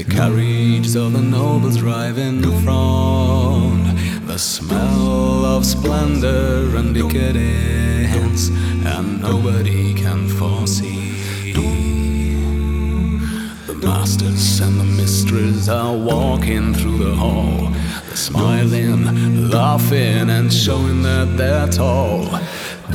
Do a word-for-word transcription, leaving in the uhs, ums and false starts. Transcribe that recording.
The carriage of the nobles drive in front, the smell of splendor and decadence, and nobody can foresee. The masters and the mistress are walking through the hall. They're smiling, laughing, and showing that they're tall.